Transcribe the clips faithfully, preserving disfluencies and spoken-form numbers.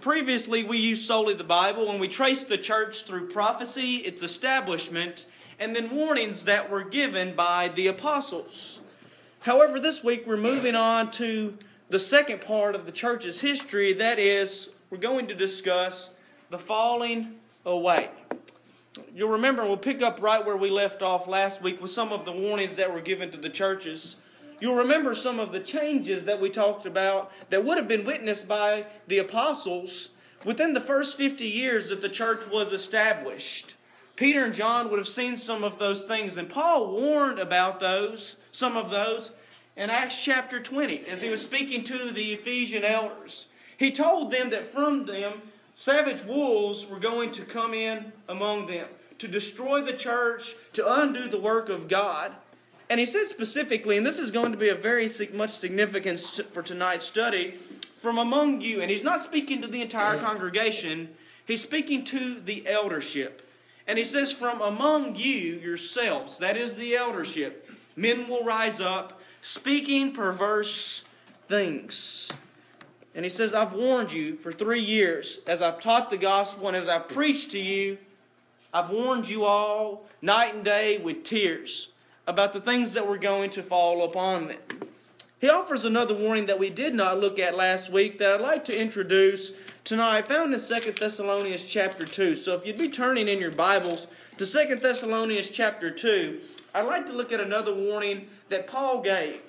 Previously, we used solely the Bible, and we traced the church through prophecy, its establishment, and then warnings that were given by the apostles. However, this week we're moving on to the second part of the church's history. That is, we're going to discuss the falling away. You'll remember, we'll pick up right where we left off last week with some of the warnings that were given to the churches. You'll remember some of the changes that we talked about that would have been witnessed by the apostles within the first fifty years that the church was established. Peter and John would have seen some of those things, and Paul warned about those, some of those, in Acts chapter twenty, as he was speaking to the Ephesian elders. He told them that from them, savage wolves were going to come in among them, to destroy the church, to undo the work of God. And he said specifically, and this is going to be a very much significance for tonight's study, from among you. And he's not speaking to the entire congregation. He's speaking to the eldership. And he says, from among you yourselves, that is the eldership, men will rise up, speaking perverse things. And he says, I've warned you for three years, as I've taught the gospel and as I've preached to you, I've warned you all night and day with tears about the things that were going to fall upon them. He offers another warning that we did not look at last week that I'd like to introduce tonight, found in Second Thessalonians chapter two. So if you'd be turning in your Bibles to Second Thessalonians chapter two, I'd like to look at another warning that Paul gave.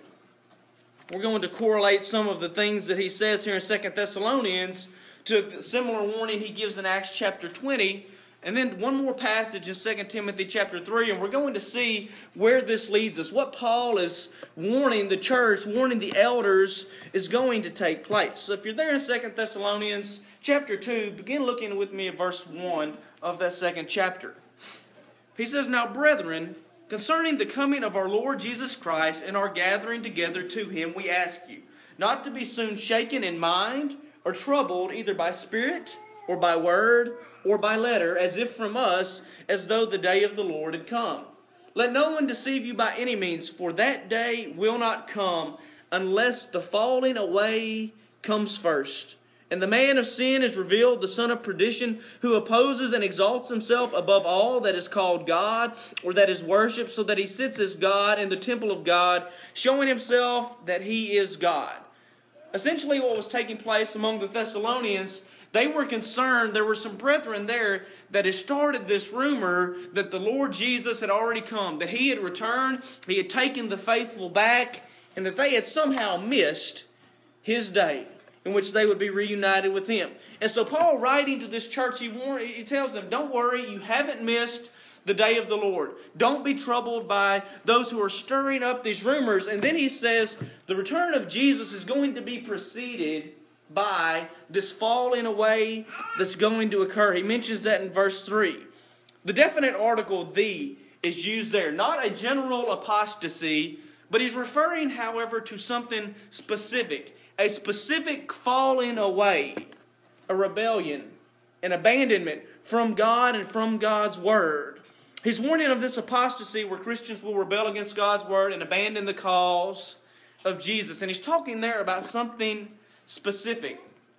We're going to correlate some of the things that he says here in Second Thessalonians to a similar warning he gives in Acts chapter twenty. And then one more passage in Second Timothy chapter three, and we're going to see where this leads us. What Paul is warning the church, warning the elders, is going to take place. So if you're there in Second Thessalonians chapter two, begin looking with me at verse one of that second chapter. He says, Now brethren, concerning the coming of our Lord Jesus Christ and our gathering together to Him, we ask you, not to be soon shaken in mind or troubled either by spirit or by word or by letter, as if from us, as though the day of the Lord had come. Let no one deceive you by any means, for that day will not come unless the falling away comes first. And the man of sin is revealed, the son of perdition, who opposes and exalts himself above all that is called God, or that is worshipped, so that he sits as God in the temple of God, showing himself that he is God. Essentially what was taking place among the Thessalonians, they were concerned, there were some brethren there that had started this rumor that the Lord Jesus had already come, that He had returned, He had taken the faithful back, and that they had somehow missed His day in which they would be reunited with Him. And so Paul, writing to this church, he, warn, he tells them, don't worry, you haven't missed the day of the Lord. Don't be troubled by those who are stirring up these rumors. And then he says the return of Jesus is going to be preceded by this falling away that's going to occur. He mentions that in verse three. The definite article, the, is used there. Not a general apostasy, but he's referring, however, to something specific. A specific falling away, a rebellion, an abandonment from God and from God's Word. He's warning of this apostasy where Christians will rebel against God's Word and abandon the cause of Jesus. And he's talking there about something specific.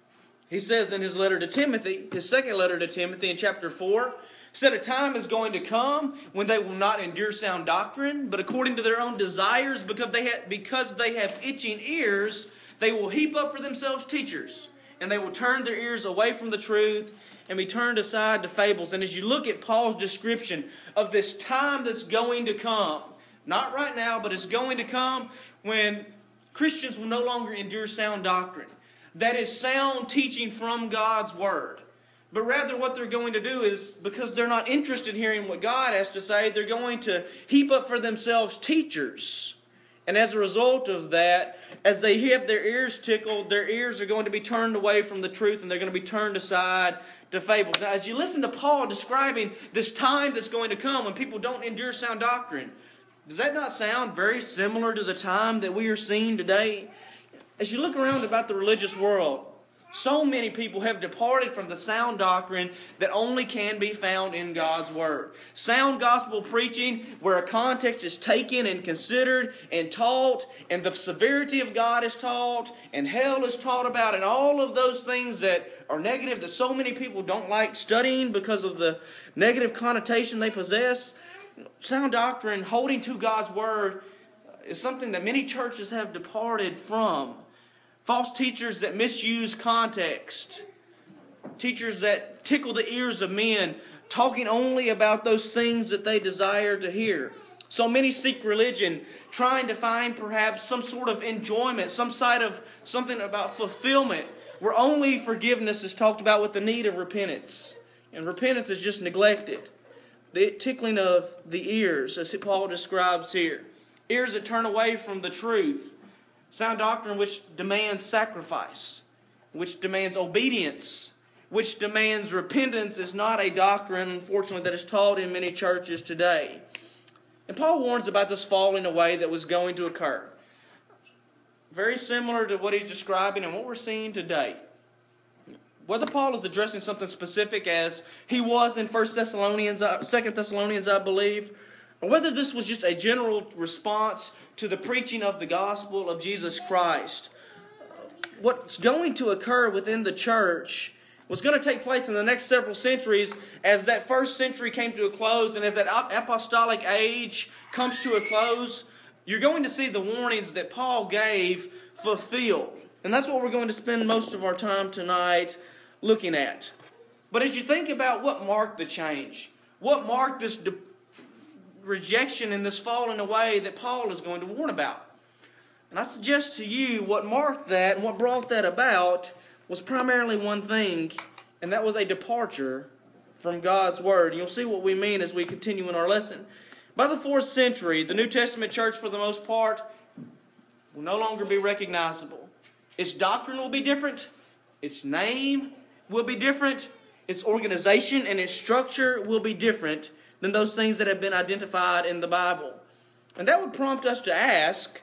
He says in his letter to Timothy, his second letter to Timothy in chapter four, he said a time is going to come when they will not endure sound doctrine, but according to their own desires, because they have, because they have itching ears, they will heap up for themselves teachers, and they will turn their ears away from the truth and be turned aside to fables. And as you look at Paul's description of this time that's going to come, not right now, but it's going to come when Christians will no longer endure sound doctrine. That is sound teaching from God's Word. But rather what they're going to do is, because they're not interested in hearing what God has to say, they're going to heap up for themselves teachers. And as a result of that, as they have their ears tickled, their ears are going to be turned away from the truth and they're going to be turned aside to fables. Now, as you listen to Paul describing this time that's going to come when people don't endure sound doctrine, does that not sound very similar to the time that we are seeing today? As you look around about the religious world, So many people have departed from the sound doctrine that only can be found in God's Word. Sound gospel preaching where a context is taken and considered and taught, and the severity of God is taught, and hell is taught about, and all of those things that are negative that so many people don't like studying because of the negative connotation they possess. Sound doctrine, holding to God's Word, is something that many churches have departed from. False teachers that misuse context. Teachers that tickle the ears of men, talking only about those things that they desire to hear. So many seek religion, trying to find perhaps some sort of enjoyment, some side of something about fulfillment, where only forgiveness is talked about with the need of repentance. And repentance is just neglected. The tickling of the ears, as Paul describes here. Ears that turn away from the truth. Sound doctrine which demands sacrifice, which demands obedience, which demands repentance is not a doctrine, unfortunately, that is taught in many churches today. And Paul warns about this falling away that was going to occur. Very similar to what he's describing and what we're seeing today. Whether Paul is addressing something specific as he was in First Thessalonians, Second Thessalonians, I believe, or whether this was just a general response to the preaching of the gospel of Jesus Christ. What's going to occur within the church was going to take place in the next several centuries as that first century came to a close and as that apostolic age comes to a close. You're going to see the warnings that Paul gave fulfilled. And that's what we're going to spend most of our time tonight looking at. But as you think about what marked the change, what marked this de- rejection and this falling away that Paul is going to warn about. And I suggest to you what marked that and what brought that about was primarily one thing, and that was a departure from God's Word. And you'll see what we mean as we continue in our lesson. By the fourth century, the New Testament church, for the most part, will no longer be recognizable. Its doctrine will be different. Its name will be different. Its organization and its structure will be different than those things that have been identified in the Bible. And that would prompt us to ask,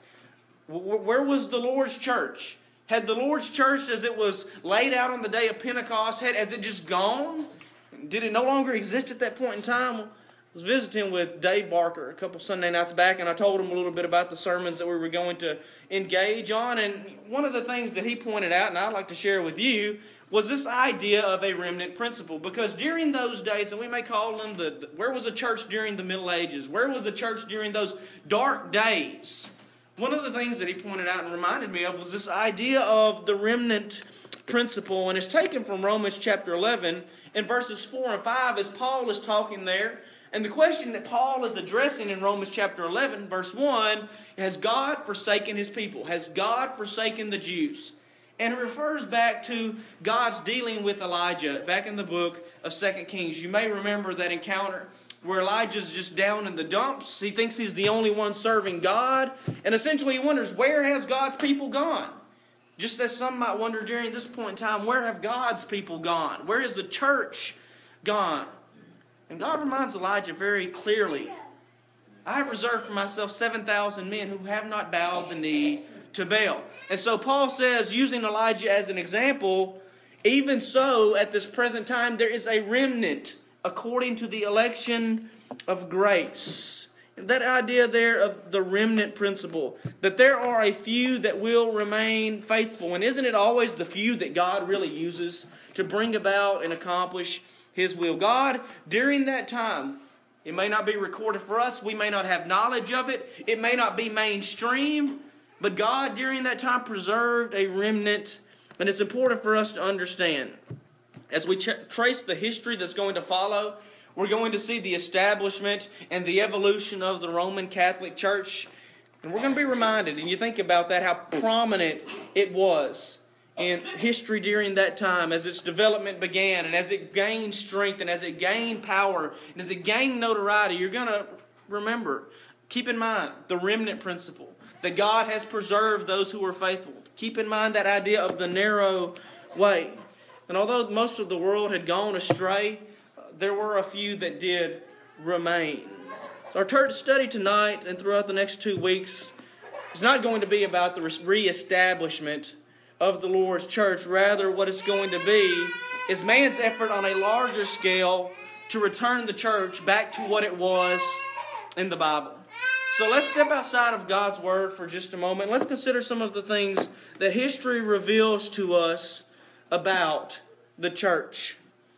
where was the Lord's church? Had the Lord's church, as it was laid out on the day of Pentecost, had, has it just gone? Did it no longer exist at that point in time? I was visiting with Dave Barker a couple Sunday nights back, and I told him a little bit about the sermons that we were going to engage on. And one of the things that he pointed out, and I'd like to share with you, was this idea of a remnant principle. Because during those days, and we may call them the, the where was the church during the Middle Ages? Where was the church during those dark days? One of the things that he pointed out and reminded me of was this idea of the remnant principle. And it's taken from Romans chapter eleven in verses four and five as Paul is talking there. And the question that Paul is addressing in Romans chapter eleven, verse one, has God forsaken His people? Has God forsaken the Jews? And it refers back to God's dealing with Elijah back in the book of Second Kings. You may remember that encounter where Elijah's just down in the dumps. He thinks he's the only one serving God. And essentially he wonders, where has God's people gone? Just as some might wonder during this point in time, where have God's people gone? Where is the church gone? And God reminds Elijah very clearly, I have reserved for myself seven thousand men who have not bowed the knee to Baal. And so Paul says, using Elijah as an example, even so, at this present time, there is a remnant according to the election of grace. That idea there of the remnant principle, that there are a few that will remain faithful. And isn't it always the few that God really uses to bring about and accomplish His will? God, during that time, it may not be recorded for us. We may not have knowledge of it. It may not be mainstream. But God, during that time, preserved a remnant. And it's important for us to understand. As we ch- trace the history that's going to follow, we're going to see the establishment and the evolution of the Roman Catholic Church. And we're going to be reminded, and you think about that, how prominent it was in history during that time as its development began and as it gained strength and as it gained power and as it gained notoriety. You're going to remember, keep in mind the remnant principle, that God has preserved those who are faithful. Keep in mind that idea of the narrow way. And although most of the world had gone astray, there were a few that did remain. So our church study tonight and throughout the next two weeks is not going to be about the reestablishment, of the Lord's church. Rather, what it's going to be is man's effort on a larger scale to return the church back to what it was in the Bible. So let's step outside of God's Word for just a moment. Let's consider some of the things that history reveals to us about the church.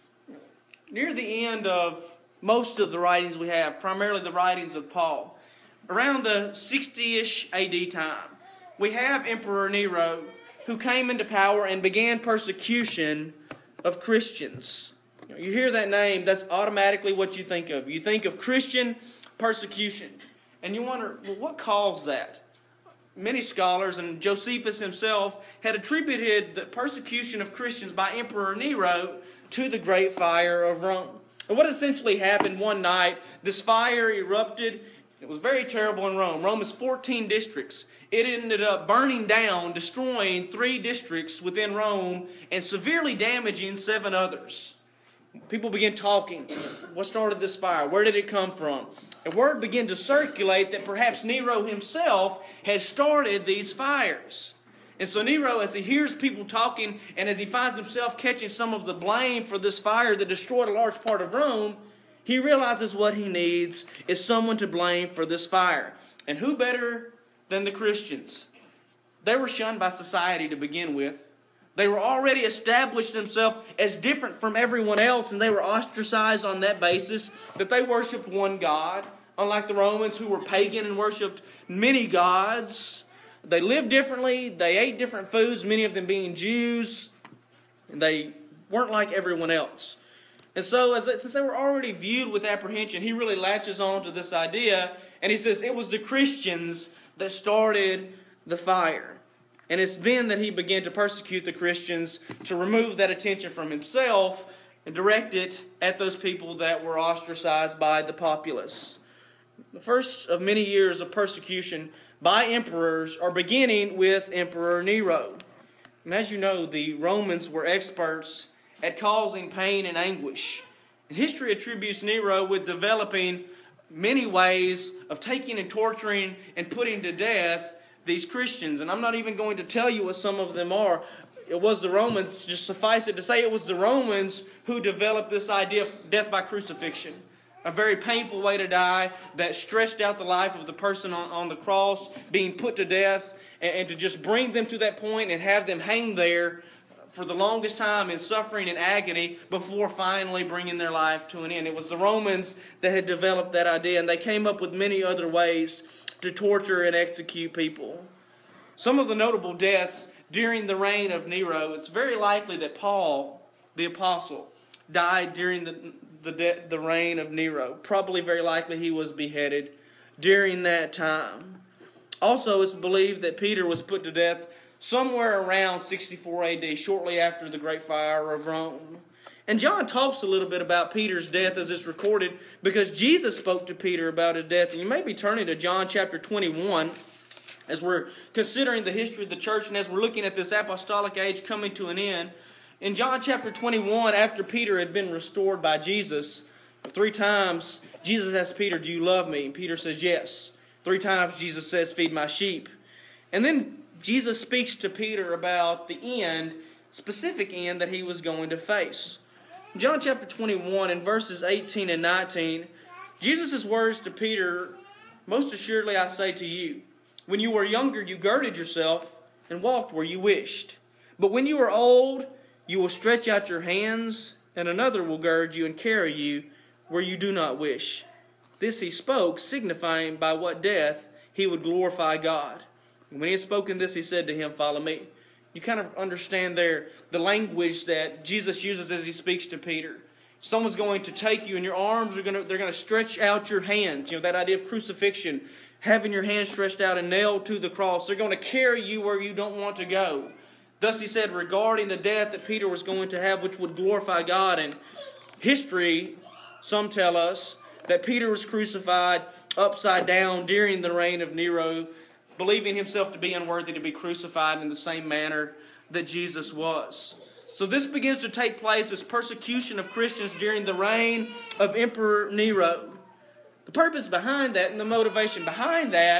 Near the end of most of the writings we have, primarily the writings of Paul, around the sixty-ish A D time, we have Emperor Nero, who came into power and began persecution of Christians. You know, you hear that name, that's automatically what you think of. You think of Christian persecution. And you wonder, well, what caused that? Many scholars, and Josephus himself, had attributed the persecution of Christians by Emperor Nero to the Great Fire of Rome. And what essentially happened one night, this fire erupted. It was very terrible in Rome. Rome is fourteen districts. It ended up burning down, destroying three districts within Rome, and severely damaging seven others. People began talking. What started this fire? Where did it come from? And word began to circulate that perhaps Nero himself had started these fires. And so Nero, as he hears people talking and as he finds himself catching some of the blame for this fire that destroyed a large part of Rome, he realizes what he needs is someone to blame for this fire. And who better than the Christians? They were shunned by society to begin with. They were already established themselves as different from everyone else, and they were ostracized on that basis, that they worshipped one God, unlike the Romans who were pagan and worshipped many gods. They lived differently, they ate different foods, many of them being Jews, and they weren't like everyone else. And so, as since they were already viewed with apprehension, he really latches on to this idea, and he says it was the Christians that started the fire. And it's then that he began to persecute the Christians to remove that attention from himself and direct it at those people that were ostracized by the populace. The first of many years of persecution by emperors are beginning with Emperor Nero. And as you know, the Romans were experts at causing pain and anguish. And history attributes Nero with developing many ways of taking and torturing and putting to death these Christians. And I'm not even going to tell you what some of them are. It was the Romans, just suffice it to say, it was the Romans who developed this idea of death by crucifixion. A very painful way to die that stretched out the life of the person on, on the cross, being put to death, and, and to just bring them to that point and have them hang there for the longest time in suffering and agony before finally bringing their life to an end. It was the Romans that had developed that idea, and they came up with many other ways to torture and execute people. Some of the notable deaths during the reign of Nero, it's very likely that Paul, the apostle, died during the, the, de- the reign of Nero. Probably very likely he was beheaded during that time. Also, it's believed that Peter was put to death somewhere around sixty-four A D, shortly after the Great Fire of Rome. And John talks a little bit about Peter's death as it's recorded because Jesus spoke to Peter about his death. And you may be turning to John chapter twenty-one as we're considering the history of the church and as we're looking at this apostolic age coming to an end. In John chapter twenty-one, after Peter had been restored by Jesus, three times Jesus asked Peter, "Do you love me?" And Peter says, "Yes." Three times Jesus says, "Feed my sheep." And then Jesus speaks to Peter about the end, specific end that he was going to face. John chapter twenty-one and verses eighteen and nineteen, Jesus' words to Peter, "Most assuredly I say to you, when you were younger you girded yourself and walked where you wished. But when you are old, you will stretch out your hands, and another will gird you and carry you where you do not wish." This he spoke, signifying by what death he would glorify God. And when he had spoken this, he said to him, "Follow me." You kind of understand there the language that Jesus uses as he speaks to Peter. Someone's going to take you, and your arms are going to, they're going to stretch out your hands. You know, that idea of crucifixion, having your hands stretched out and nailed to the cross. They're going to carry you where you don't want to go. Thus he said regarding the death that Peter was going to have, which would glorify God. And history, some tell us, that Peter was crucified upside down during the reign of Nero, believing himself to be unworthy to be crucified in the same manner that Jesus was. So this begins to take place, this persecution of Christians during the reign of Emperor Nero. The purpose behind that and the motivation behind that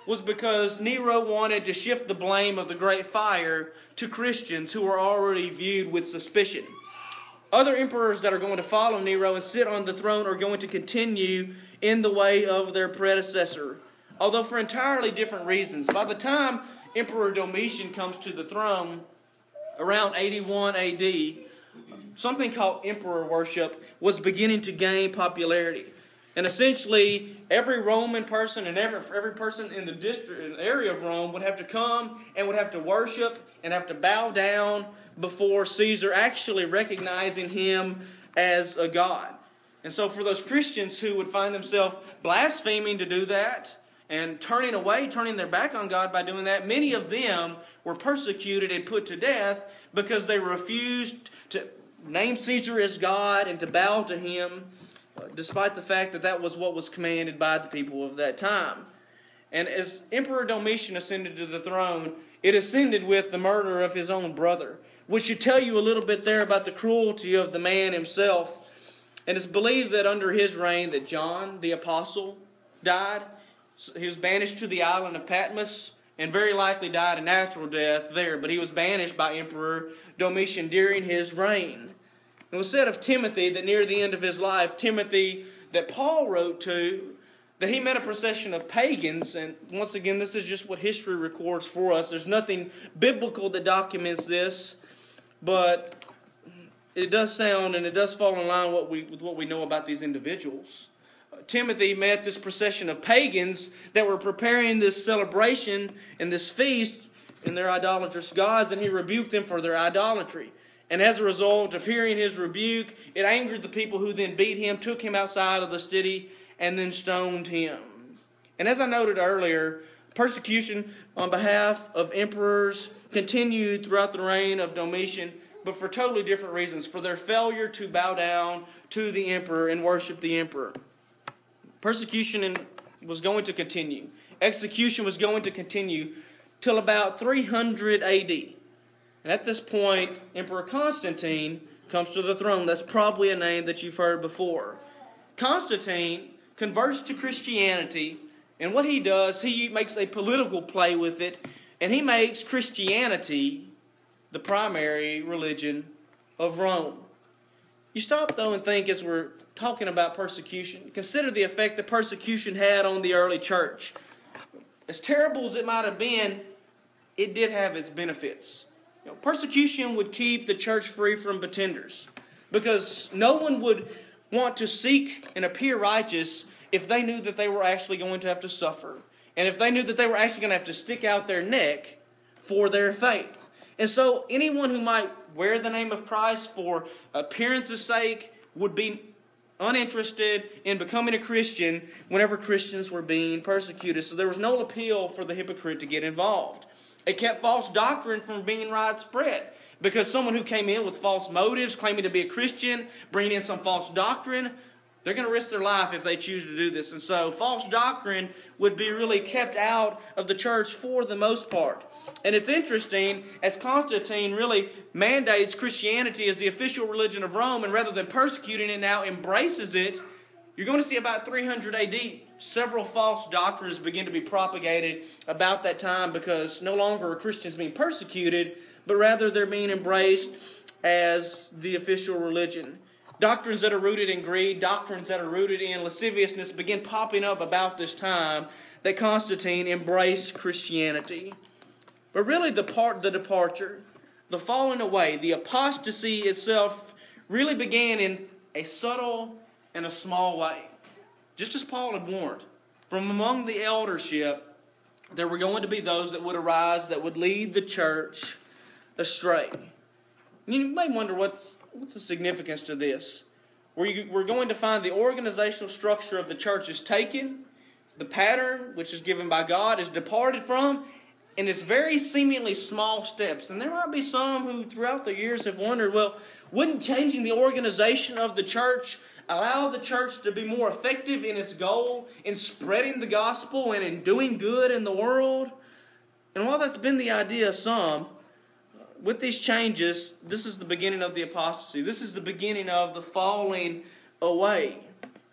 was because Nero wanted to shift the blame of the Great Fire to Christians who were already viewed with suspicion. Other emperors that are going to follow Nero and sit on the throne are going to continue in the way of their predecessor, although for entirely different reasons. By the time Emperor Domitian comes to the throne, around eighty-one A D, something called emperor worship was beginning to gain popularity. And essentially, every Roman person and every, every person in the district, in the area of Rome would have to come and would have to worship and have to bow down before Caesar, actually recognizing him as a god. And so for those Christians who would find themselves blaspheming to do that and turning away, turning their back on God by doing that, many of them were persecuted and put to death because they refused to name Caesar as God and to bow to him, despite the fact that that was what was commanded by the people of that time. And as Emperor Domitian ascended to the throne, it ascended with the murder of his own brother, which should tell you a little bit there about the cruelty of the man himself. And it's believed that under his reign that John the Apostle died. He was banished to the island of Patmos and very likely died a natural death there. But he was banished by Emperor Domitian during his reign. It was said of Timothy that near the end of his life, Timothy, that Paul wrote to, that he met a procession of pagans. And once again, this is just what history records for us. There's nothing biblical that documents this, but it does sound and it does fall in line what we, with what we know about these individuals. Uh, Timothy met this procession of pagans that were preparing this celebration and this feast in their idolatrous gods, and he rebuked them for their idolatry. And as a result of hearing his rebuke, it angered the people who then beat him, took him outside of the city, and then stoned him. And as I noted earlier, persecution on behalf of emperors continued throughout the reign of Domitian, but for totally different reasons, for their failure to bow down to the emperor and worship the emperor. Persecution was going to continue. Execution was going to continue till about three hundred A D. And at this point, Emperor Constantine comes to the throne. That's probably a name that you've heard before. Constantine converts to Christianity, and what he does, he makes a political play with it, and he makes Christianity the primary religion of Rome. You stop, though, and think as we're talking about persecution, consider the effect that persecution had on the early church. As terrible as it might have been, it did have its benefits. You know, persecution would keep the church free from pretenders, because no one would want to seek and appear righteous if they knew that they were actually going to have to suffer, and if they knew that they were actually going to have to stick out their neck for their faith. And so anyone who might wear the name of Christ for appearance's sake would be uninterested in becoming a Christian whenever Christians were being persecuted. So there was no appeal for the hypocrite to get involved. It kept false doctrine from being widespread, because someone who came in with false motives, claiming to be a Christian, bringing in some false doctrine, they're going to risk their life if they choose to do this. And so false doctrine would be really kept out of the church for the most part. And it's interesting, as Constantine really mandates Christianity as the official religion of Rome, and rather than persecuting it, now embraces it, you're going to see about three hundred A D, several false doctrines begin to be propagated about that time, because no longer are Christians being persecuted, but rather they're being embraced as the official religion. Doctrines that are rooted in greed, doctrines that are rooted in lasciviousness begin popping up about this time that Constantine embraced Christianity. But really the part, the departure, the falling away, the apostasy itself really began in a subtle and a small way. Just as Paul had warned, from among the eldership, there were going to be those that would arise that would lead the church astray. And you may wonder what's, what's the significance to this. We're, we're going to find the organizational structure of the church is taken, the pattern, which is given by God, is departed from, and it's very seemingly small steps. And there might be some who throughout the years have wondered, well, wouldn't changing the organization of the church allow the church to be more effective in its goal, in spreading the gospel and in doing good in the world? And while that's been the idea of some, with these changes, this is the beginning of the apostasy. This is the beginning of the falling away.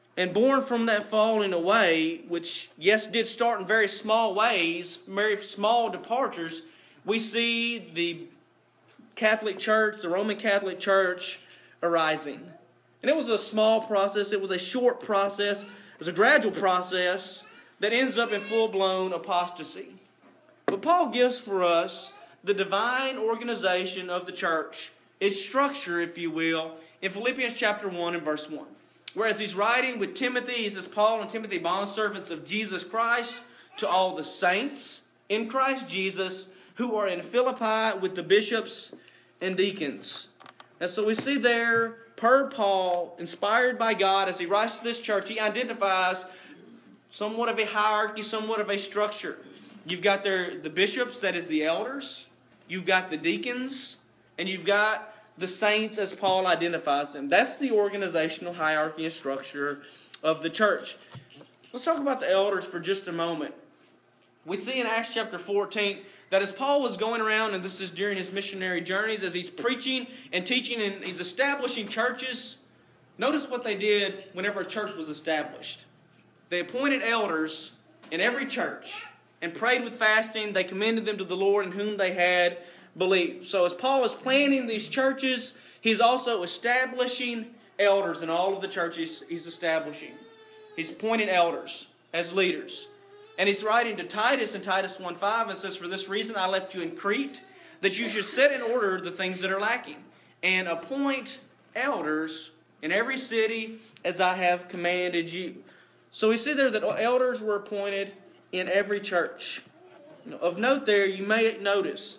And born from that falling away, which, yes, did start in very small ways, very small departures, we see the Catholic Church, the Roman Catholic Church, arising. And it was a small process. It was a short process. It was a gradual process that ends up in full-blown apostasy. But Paul gives for us the divine organization of the church, its structure, if you will, in Philippians chapter one and verse one. Whereas he's writing with Timothy, he says, Paul and Timothy, bondservants of Jesus Christ, to all the saints in Christ Jesus who are in Philippi with the bishops and deacons. And so we see there, per Paul, inspired by God, as he writes to this church, he identifies somewhat of a hierarchy, somewhat of a structure. You've got there the bishops, that is the elders. You've got the deacons, and you've got the saints as Paul identifies them. That's the organizational hierarchy and structure of the church. Let's talk about the elders for just a moment. We see in Acts chapter fourteen that as Paul was going around, and this is during his missionary journeys, as he's preaching and teaching and he's establishing churches, notice what they did whenever a church was established. They appointed elders in every church and prayed with fasting. They commended them to the Lord in whom they had believed. So as Paul is planning these churches, he's also establishing elders in all of the churches he's establishing. He's appointing elders as leaders. And he's writing to Titus in Titus one five and says, for this reason I left you in Crete, that you should set in order the things that are lacking, and appoint elders in every city as I have commanded you. So we see there that elders were appointed in every church. Of note there, you may notice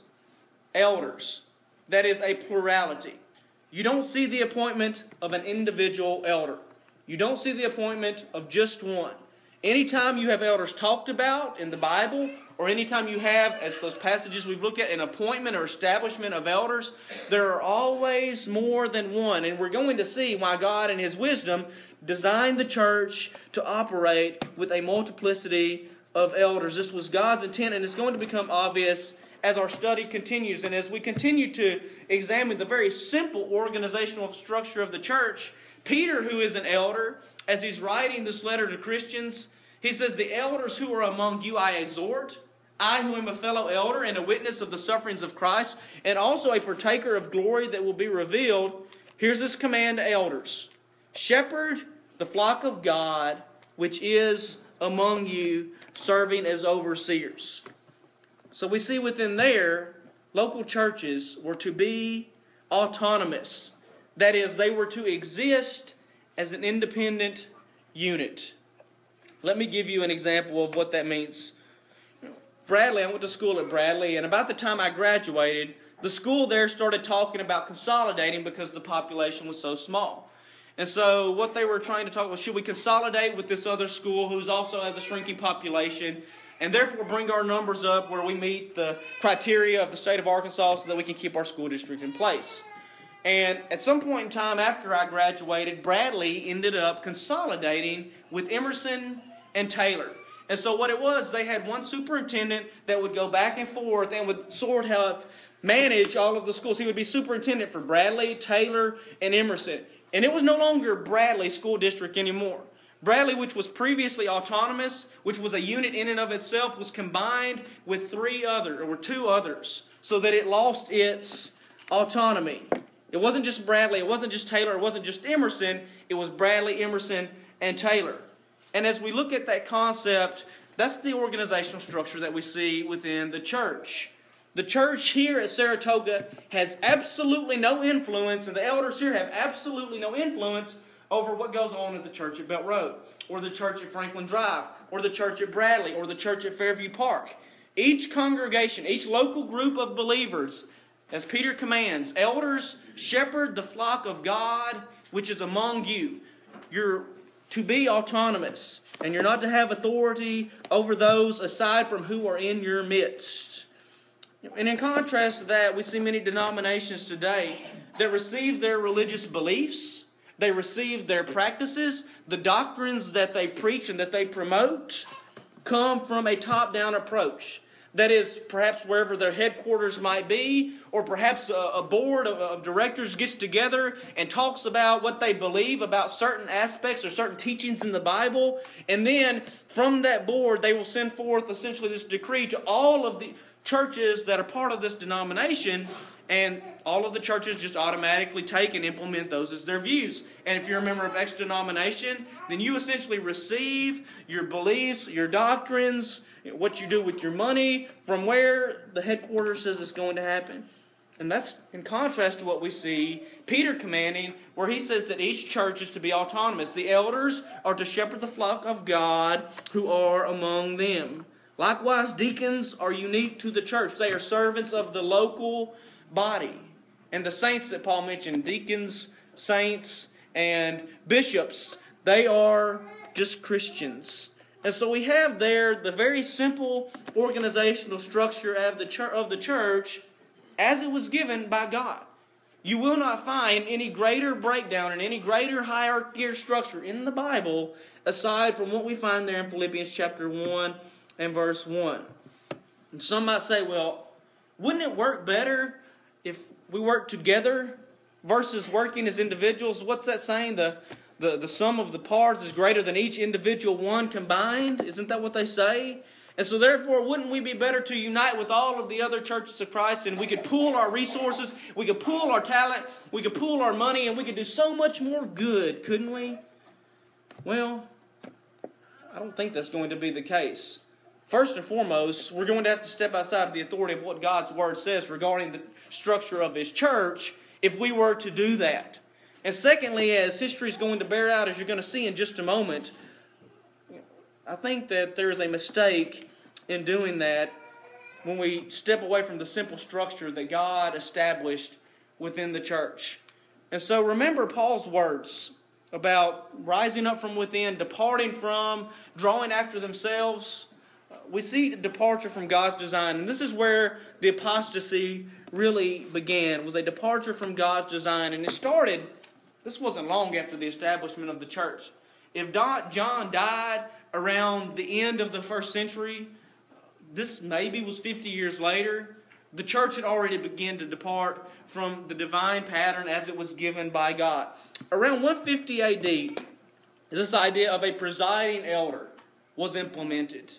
elders. That is a plurality. You don't see the appointment of an individual elder. You don't see the appointment of just one. Anytime you have elders talked about in the Bible, or anytime you have, as those passages we've looked at, an appointment or establishment of elders, there are always more than one. And we're going to see why God in His wisdom designed the church to operate with a multiplicity of elders. This was God's intent, and it's going to become obvious as our study continues. And as we continue to examine the very simple organizational structure of the church, Peter, who is an elder, as he's writing this letter to Christians, he says, the elders who are among you I exhort, I who am a fellow elder and a witness of the sufferings of Christ, and also a partaker of glory that will be revealed. Here's this command to elders. Shepherd the flock of God, which is among you, serving as overseers. So we see within there, local churches were to be autonomous. That is, they were to exist as an independent unit. Let me give you an example of what that means. Bradley, I went to school at Bradley, and about the time I graduated, the school there started talking about consolidating because the population was so small. And so what they were trying to talk about, should we consolidate with this other school who's also has a shrinking population, and therefore bring our numbers up where we meet the criteria of the state of Arkansas so that we can keep our school district in place. And at some point in time after I graduated, Bradley ended up consolidating with Emerson and Taylor. And so what it was, they had one superintendent that would go back and forth and would sort of manage all of the schools. He would be superintendent for Bradley, Taylor, and Emerson. And it was no longer Bradley School District anymore. Bradley, which was previously autonomous, which was a unit in and of itself, was combined with three other, or two others, so that it lost its autonomy. It wasn't just Bradley, it wasn't just Taylor, it wasn't just Emerson, it was Bradley, Emerson, and Taylor. And as we look at that concept, that's the organizational structure that we see within the church. The church here at Saratoga has absolutely no influence, and the elders here have absolutely no influence over what goes on at the church at Belt Road, or the church at Franklin Drive, or the church at Bradley, or the church at Fairview Park. Each congregation, each local group of believers, as Peter commands, elders, shepherd the flock of God which is among you. You're to be autonomous, and you're not to have authority over those aside from who are in your midst. And in contrast to that, we see many denominations today that receive their religious beliefs, they receive their practices, the doctrines that they preach and that they promote come from a top-down approach. that is perhaps wherever their headquarters might be, or perhaps a, a board of, of directors gets together and talks about what they believe about certain aspects or certain teachings in the Bible. And then from that board, they will send forth essentially this decree to all of the churches that are part of this denomination, and all of the churches just automatically take and implement those as their views. And if you're a member of X denomination, then you essentially receive your beliefs, your doctrines, what you do with your money from where the headquarters says it's going to happen. And that's in contrast to what we see Peter commanding, where he says that each church is to be autonomous. The elders are to shepherd the flock of God who are among them. Likewise, deacons are unique to the church. They are servants of the local body. And the saints that Paul mentioned, deacons, saints, and bishops, they are just Christians. And so we have there the very simple organizational structure of the church, of the church as it was given by God. You will not find any greater breakdown and any greater hierarchy or structure in the Bible aside from what we find there in Philippians chapter one and verse one. And some might say, well, wouldn't it work better if we work together versus working as individuals? What's that saying? The The, the sum of the parts is greater than each individual one combined. Isn't that what they say? And so therefore, wouldn't we be better to unite with all of the other churches of Christ, and we could pool our resources, we could pool our talent, we could pool our money, and we could do so much more good, couldn't we? Well, I don't think that's going to be the case. First and foremost, we're going to have to step outside of the authority of what God's Word says regarding the structure of His church if we were to do that. And secondly, as history is going to bear out, as you're going to see in just a moment, I think that there is a mistake in doing that when we step away from the simple structure that God established within the church. And so remember Paul's words about rising up from within, departing from, drawing after themselves. We see a departure from God's design. And this is where the apostasy really began, was a departure from God's design. And it started... This wasn't long after the establishment of the church. If John died around the end of the first century, this maybe was fifty years later, the church had already begun to depart from the divine pattern as it was given by God. Around one fifty A D, this idea of a presiding elder was implemented.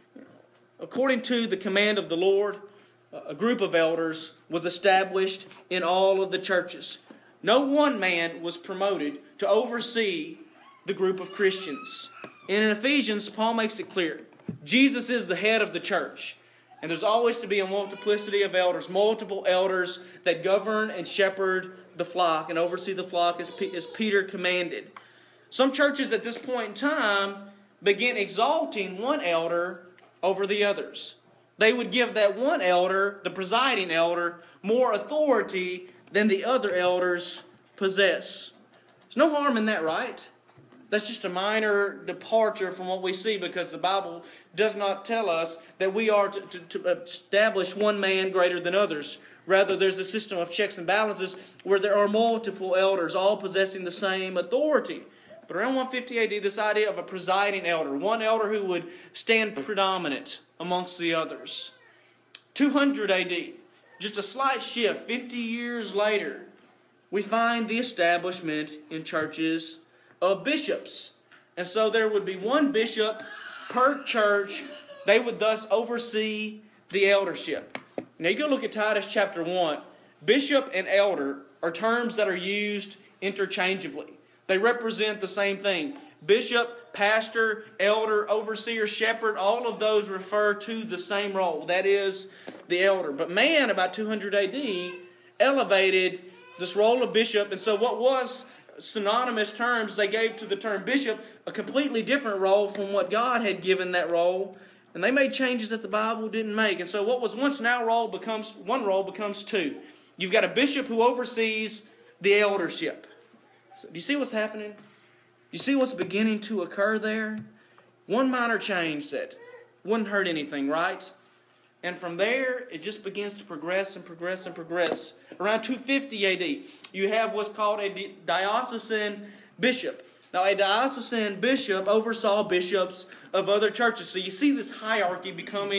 According to the command of the Lord, a group of elders was established in all of the churches. No one man was promoted to oversee the group of Christians. And in Ephesians, Paul makes it clear, Jesus is the head of the church. And there's always to be a multiplicity of elders, multiple elders that govern and shepherd the flock and oversee the flock as, P- as Peter commanded. Some churches at this point in time begin exalting one elder over the others. They would give that one elder, the presiding elder, more authority than the other elders possess. There's no harm in that, right? That's just a minor departure from what we see, because the Bible does not tell us that we are to, to, to establish one man greater than others. Rather, there's a system of checks and balances where there are multiple elders, all possessing the same authority. But around one fifty A D, this idea of a presiding elder, one elder who would stand predominant amongst the others. two hundred A D, just a slight shift, fifty years later, we find the establishment in churches of bishops. And so there would be one bishop per church. They would thus oversee the eldership. Now you go look at Titus chapter one. Bishop and elder are terms that are used interchangeably. They represent the same thing. Bishop, pastor, elder, overseer, shepherd, all of those refer to the same role. That is the elder. But man, about two hundred A D, elevated this role of bishop. And so what was synonymous terms, they gave to the term bishop a completely different role from what God had given that role. And they made changes that the Bible didn't make. And so what was once now role becomes, one role becomes two. You've got a bishop who oversees the eldership. So do you see what's happening? You see what's beginning to occur there? One minor change that wouldn't hurt anything, right? And from there, it just begins to progress and progress and progress. Around two fifty A D, you have what's called a diocesan bishop. Now, a diocesan bishop oversaw bishops of other churches. So you see this hierarchy becoming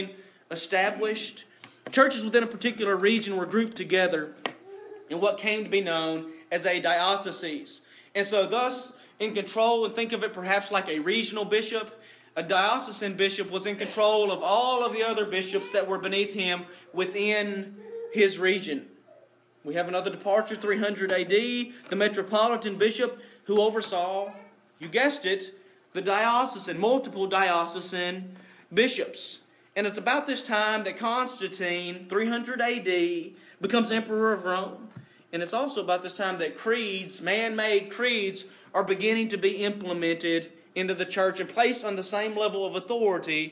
established. Churches within a particular region were grouped together in what came to be known as a diocese. And so thus in control, and think of it perhaps like a regional bishop, a diocesan bishop was in control of all of the other bishops that were beneath him within his region. We have another departure, three hundred A D, the metropolitan bishop who oversaw, you guessed it, the diocesan, multiple diocesan bishops. And it's about this time that Constantine, three hundred A D, becomes emperor of Rome. And it's also about this time that creeds, man-made creeds, are beginning to be implemented into the church and placed on the same level of authority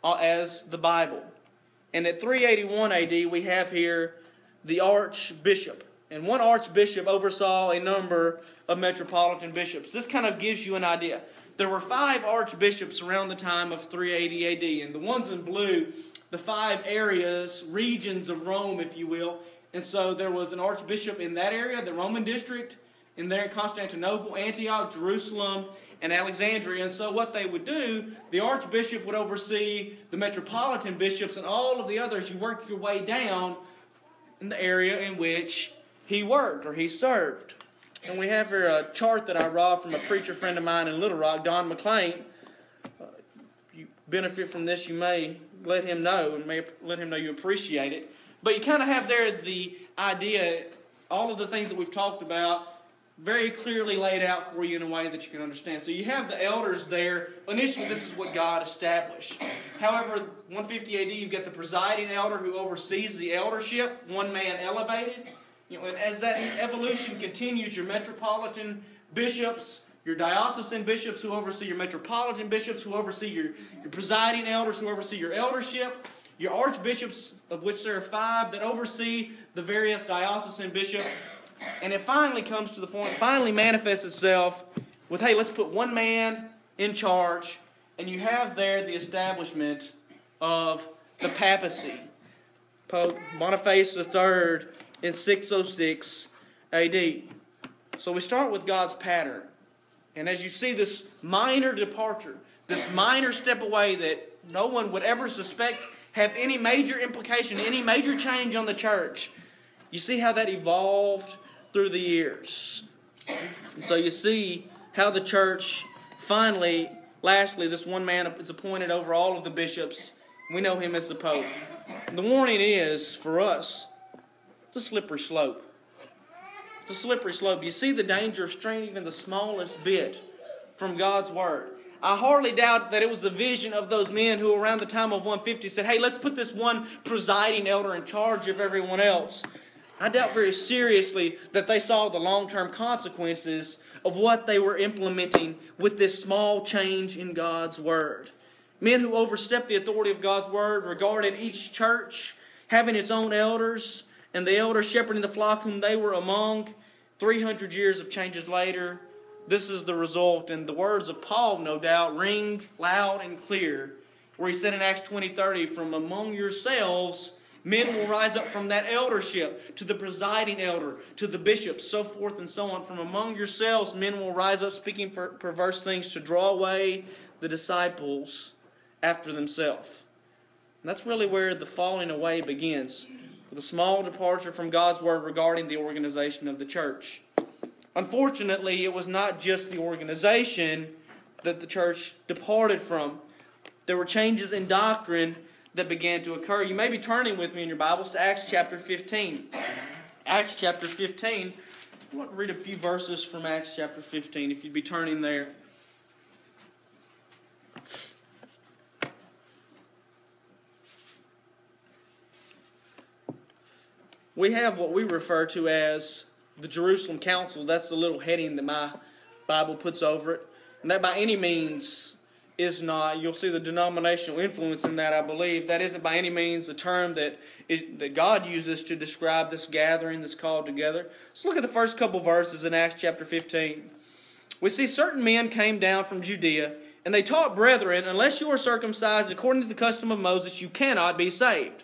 as the Bible. And at three eighty-one A D, we have here the archbishop. And one archbishop oversaw a number of metropolitan bishops. This kind of gives you an idea. There were five archbishops around the time of three eighty A D. And the ones in blue, the five areas, regions of Rome, if you will. And so there was an archbishop in that area, the Roman district, in there in Constantinople, Antioch, Jerusalem, and Alexandria. And so what they would do, the archbishop would oversee the metropolitan bishops and all of the others. You work your way down in the area in which he worked or he served. And we have here a chart that I robbed from a preacher friend of mine in Little Rock, Don McLean. Uh, you benefit from this, you may let him know and may let him know you appreciate it. But you kind of have there the idea, all of the things that we've talked about, very clearly laid out for you in a way that you can understand. So you have the elders there. Initially, this is what God established. However, one fifty A D, you've got the presiding elder who oversees the eldership, one man elevated. You know, and as that evolution continues, your metropolitan bishops, your diocesan bishops who oversee your metropolitan bishops, who oversee your, your presiding elders, who oversee your eldership, your archbishops, of which there are five, that oversee the various diocesan bishops. And it finally comes to the point, finally manifests itself with, hey, let's put one man in charge. And you have there the establishment of the papacy. Pope Boniface the third in six oh six A D. So we start with God's pattern. And as you see this minor departure, this minor step away that no one would ever suspect have any major implication, any major change on the church, you see how that evolved through the years. And so you see how the church finally, lastly, this one man is appointed over all of the bishops. We know him as the Pope. And the warning is, for us, it's a slippery slope. It's a slippery slope. You see the danger of straying even the smallest bit from God's Word. I hardly doubt that it was the vision of those men who around the time of one fifty said, hey, let's put this one presiding elder in charge of everyone else. I doubt very seriously that they saw the long-term consequences of what they were implementing with this small change in God's Word. Men who overstepped the authority of God's Word regarded each church having its own elders and the elders shepherding the flock whom they were among. three hundred years of changes later, this is the result. And the words of Paul, no doubt, ring loud and clear, where he said in Acts twenty thirty, from among yourselves men will rise up from that eldership to the presiding elder, to the bishops, so forth and so on. From among yourselves men will rise up speaking per- perverse things to draw away the disciples after themselves. And that's really where the falling away begins, with a small departure from God's Word regarding the organization of the church. Unfortunately, it was not just the organization that the church departed from. There were changes in doctrine that began to occur. You may be turning with me in your Bibles to Acts chapter fifteen. Acts chapter fifteen. I want to read a few verses from Acts chapter fifteen, if you'd be turning there. We have what we refer to as the Jerusalem Council. That's the little heading that my Bible puts over it. And that by any means is not, you'll see the denominational influence in that, I believe. That isn't by any means the term that is, that God uses to describe this gathering that's called together. Let's look at the first couple verses in Acts chapter fifteen. We see certain men came down from Judea, and they taught, brethren, unless you are circumcised according to the custom of Moses, you cannot be saved.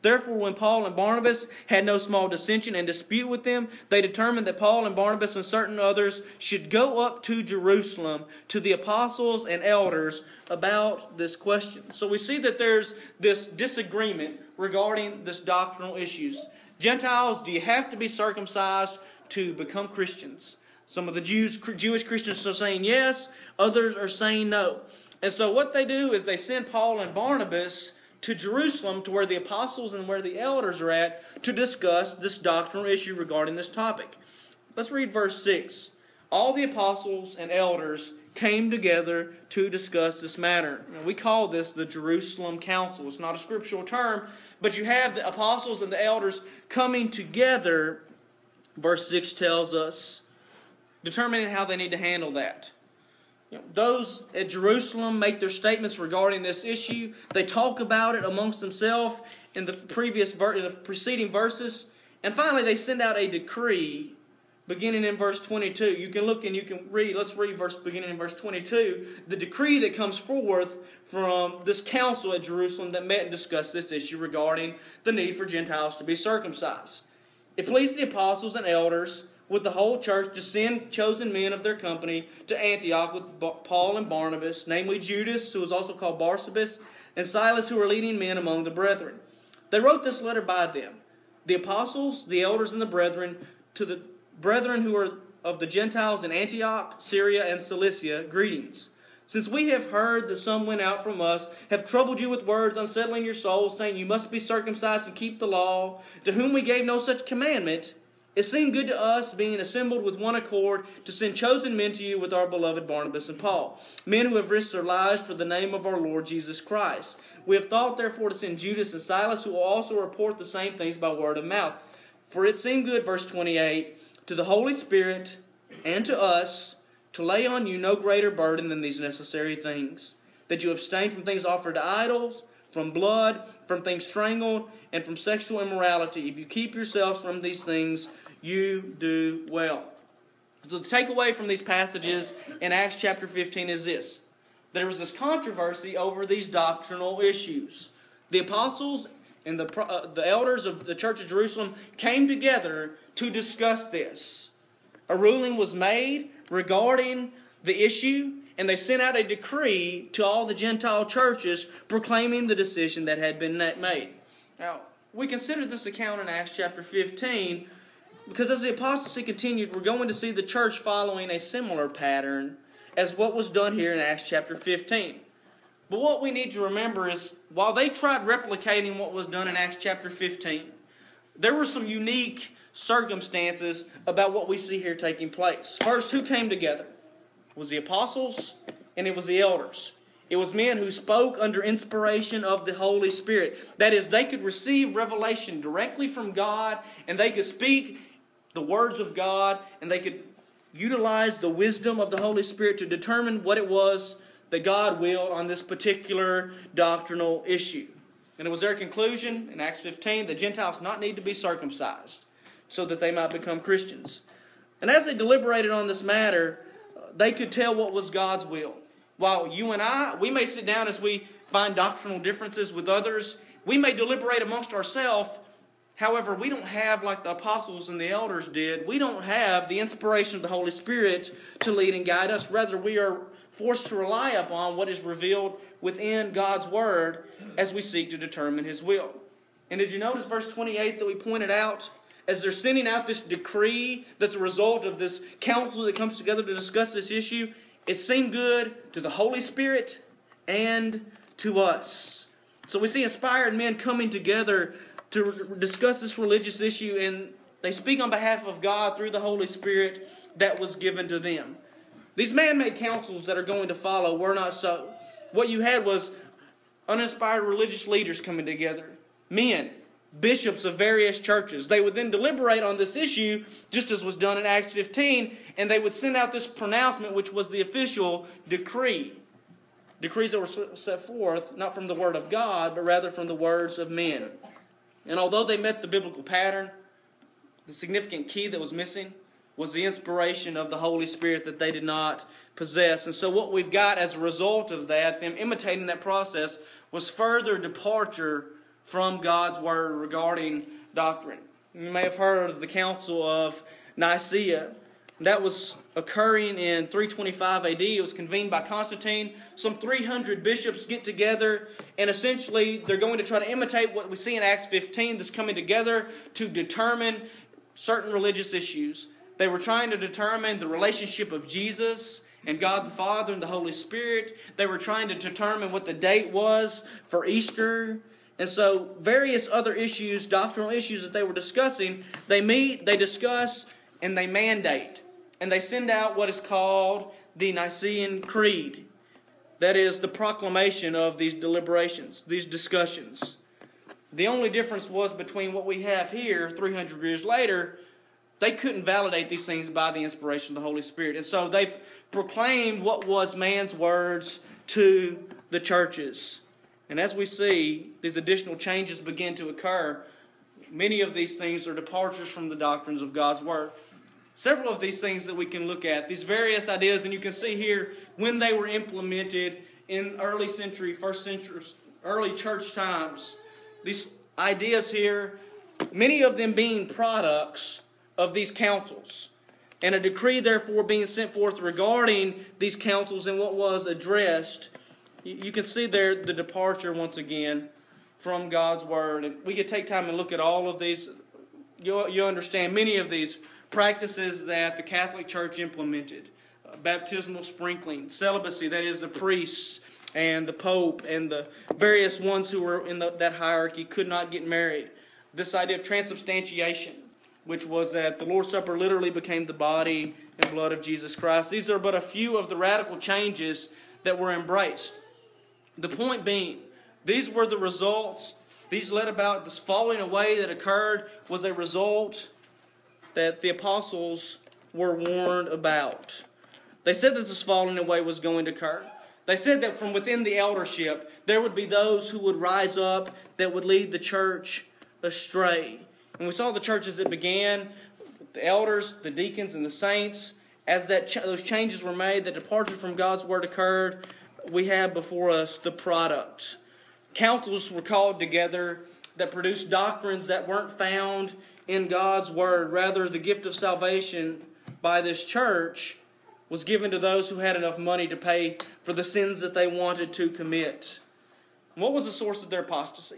Therefore, when Paul and Barnabas had no small dissension and dispute with them, they determined that Paul and Barnabas and certain others should go up to Jerusalem to the apostles and elders about this question. So we see that there's this disagreement regarding this doctrinal issues. Gentiles, do you have to be circumcised to become Christians? Some of the Jews, Jewish Christians are saying yes, others are saying no. And so what they do is they send Paul and Barnabas to Jerusalem, to where the apostles and where the elders are at, to discuss this doctrinal issue regarding this topic. Let's read verse six. All the apostles and elders came together to discuss this matter. Now, we call this the Jerusalem Council. It's not a scriptural term, but you have the apostles and the elders coming together, verse six tells us, determining how they need to handle that. You know, those at Jerusalem make their statements regarding this issue. They talk about it amongst themselves in the previous ver- in the preceding verses, and finally they send out a decree beginning in verse twenty-two. You can look and you can read. Let's read verse beginning in verse twenty-two. The decree that comes forth from this council at Jerusalem that met and discussed this issue regarding the need for Gentiles to be circumcised. It pleased the apostles and elders with the whole church to send chosen men of their company to Antioch with Paul and Barnabas, namely Judas, who was also called Barsabas, and Silas, who were leading men among the brethren. They wrote this letter by them, the apostles, the elders, and the brethren, to the brethren who are of the Gentiles in Antioch, Syria, and Cilicia, greetings. Since we have heard that some went out from us, have troubled you with words, unsettling your souls, saying you must be circumcised and keep the law, to whom we gave no such commandment, it seemed good to us, being assembled with one accord, to send chosen men to you with our beloved Barnabas and Paul, men who have risked their lives for the name of our Lord Jesus Christ. We have thought, therefore, to send Judas and Silas, who will also report the same things by word of mouth. For it seemed good, verse twenty-eight, to the Holy Spirit and to us to lay on you no greater burden than these necessary things, that you abstain from things offered to idols, from blood, from things strangled, and from sexual immorality. If you keep yourselves from these things, you do well. So the takeaway from these passages in Acts chapter fifteen is this. There was this controversy over these doctrinal issues. The apostles and the, uh, the elders of the church of Jerusalem came together to discuss this. A ruling was made regarding the issue, and they sent out a decree to all the Gentile churches proclaiming the decision that had been made. Now, we consider this account in Acts chapter fifteen because as the apostasy continued, we're going to see the church following a similar pattern as what was done here in Acts chapter fifteen. But what we need to remember is, while they tried replicating what was done in Acts chapter fifteen, there were some unique circumstances about what we see here taking place. First, who came together? It was the apostles and it was the elders. It was men who spoke under inspiration of the Holy Spirit. That is, they could receive revelation directly from God, and they could speak the words of God, and they could utilize the wisdom of the Holy Spirit to determine what it was that God willed on this particular doctrinal issue. And it was their conclusion in Acts fifteen that Gentiles not need to be circumcised so that they might become Christians. And as they deliberated on this matter, they could tell what was God's will. While you and I, we may sit down as we find doctrinal differences with others, we may deliberate amongst ourselves. However, we don't have, like the apostles and the elders did, we don't have the inspiration of the Holy Spirit to lead and guide us. Rather, we are forced to rely upon what is revealed within God's Word as we seek to determine His will. And did you notice verse twenty-eight that we pointed out? As they're sending out this decree that's a result of this council that comes together to discuss this issue, it seemed good to the Holy Spirit and to us. So we see inspired men coming together to discuss this religious issue, and they speak on behalf of God through the Holy Spirit that was given to them. These man-made councils that are going to follow were not so. What you had was uninspired religious leaders coming together. Men, bishops of various churches. They would then deliberate on this issue, just as was done in Acts fifteen, and they would send out this pronouncement, which was the official decree. Decrees that were set forth, not from the Word of God, but rather from the words of men. And although they met the biblical pattern, the significant key that was missing was the inspiration of the Holy Spirit that they did not possess. And so what we've got as a result of that, them imitating that process, was further departure from God's Word regarding doctrine. You may have heard of the Council of Nicaea. That was occurring in three twenty-five A D. It was convened by Constantine. Some three hundred bishops get together, and essentially they're going to try to imitate what we see in Acts fifteen, this coming together to determine certain religious issues. They were trying to determine the relationship of Jesus and God the Father and the Holy Spirit. They were trying to determine what the date was for Easter. And so various other issues, doctrinal issues that they were discussing, they meet, they discuss, and they mandate. And they send out what is called the Nicene Creed. That is the proclamation of these deliberations, these discussions. The only difference was between what we have here three hundred years later. They couldn't validate these things by the inspiration of the Holy Spirit. And so they proclaimed what was man's words to the churches. And as we see, these additional changes begin to occur. Many of these things are departures from the doctrines of God's Word. Several of these things that we can look at, these various ideas, and you can see here when they were implemented in early century, first century, early church times. These ideas here, many of them being products of these councils. And a decree therefore being sent forth regarding these councils and what was addressed. You can see there the departure once again from God's Word. And we could take time and look at all of these. You, you understand many of these practices that the Catholic Church implemented. Uh, baptismal sprinkling, celibacy, that is the priests and the Pope and the various ones who were in the, that hierarchy could not get married. This idea of transubstantiation, which was that the Lord's Supper literally became the body and blood of Jesus Christ. These are but a few of the radical changes that were embraced. The point being, these were the results, these led about, this falling away that occurred was a result that the apostles were warned about. They said that this falling away was going to occur. They said that from within the eldership, there would be those who would rise up that would lead the church astray. And we saw the churches that began, the elders, the deacons, and the saints. As that ch- those changes were made, the departure from God's Word occurred, we have before us the product. Councils were called together that produced doctrines that weren't found in God's Word. Rather, the gift of salvation by this church was given to those who had enough money to pay for the sins that they wanted to commit. What was the source of their apostasy?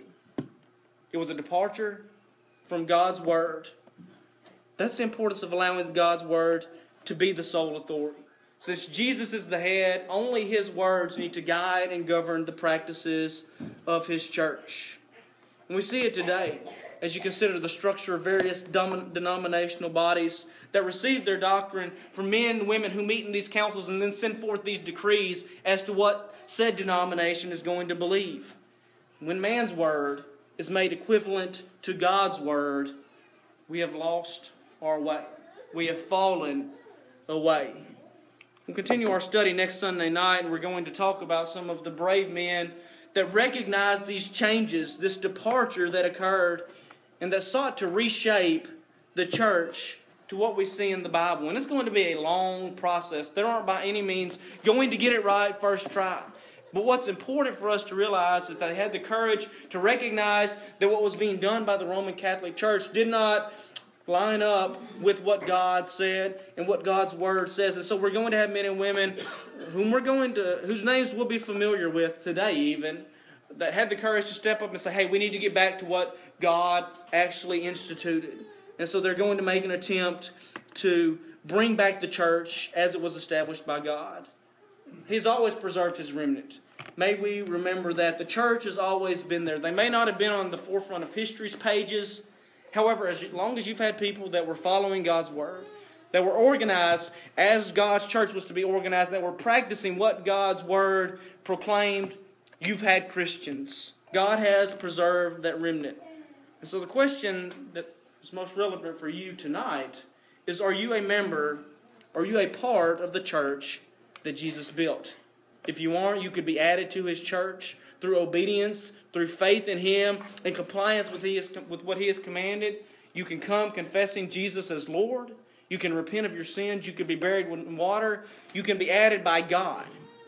It was a departure from God's Word. That's the importance of allowing God's Word to be the sole authority. Since Jesus is the head, only His words need to guide and govern the practices of His church. And we see it today as you consider the structure of various denominational bodies that receive their doctrine from men and women who meet in these councils and then send forth these decrees as to what said denomination is going to believe. When man's word is made equivalent to God's Word, we have lost our way. We have fallen away. We'll continue our study next Sunday night, and we're going to talk about some of the brave men that recognized these changes, this departure that occurred, and that sought to reshape the church to what we see in the Bible. And it's going to be a long process. They aren't by any means going to get it right first try. But what's important for us to realize is that they had the courage to recognize that what was being done by the Roman Catholic Church did not line up with what God said and what God's Word says. And so we're going to have men and women whom we're going to, whose names we'll be familiar with today even, that had the courage to step up and say, hey, we need to get back to what God actually instituted. And so they're going to make an attempt to bring back the church as it was established by God. He's always preserved His remnant. May we remember that the church has always been there. They may not have been on the forefront of history's pages. However, as long as you've had people that were following God's Word, that were organized as God's church was to be organized, that were practicing what God's Word proclaimed, you've had Christians. God has preserved that remnant. And so the question that is most relevant for you tonight is, are you a member, are you a part of the church that Jesus built? If you aren't, you could be added to His church through obedience, through faith in Him, and compliance with, he is, with what He has commanded. You can come confessing Jesus as Lord. You can repent of your sins. You can be buried in water. You can be added by God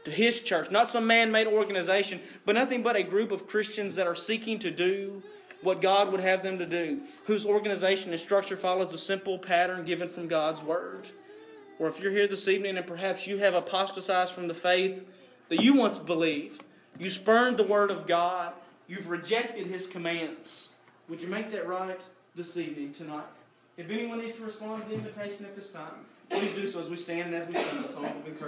to His church. Not some man-made organization, but nothing but a group of Christians that are seeking to do what God would have them to do, whose organization and structure follows a simple pattern given from God's Word. Or if you're here this evening and perhaps you have apostatized from the faith that you once believed, you spurned the Word of God, you've rejected His commands, would you make that right this evening, tonight? If anyone needs to respond to the invitation at this time, please do so as we stand and as we sing the song of encouragement.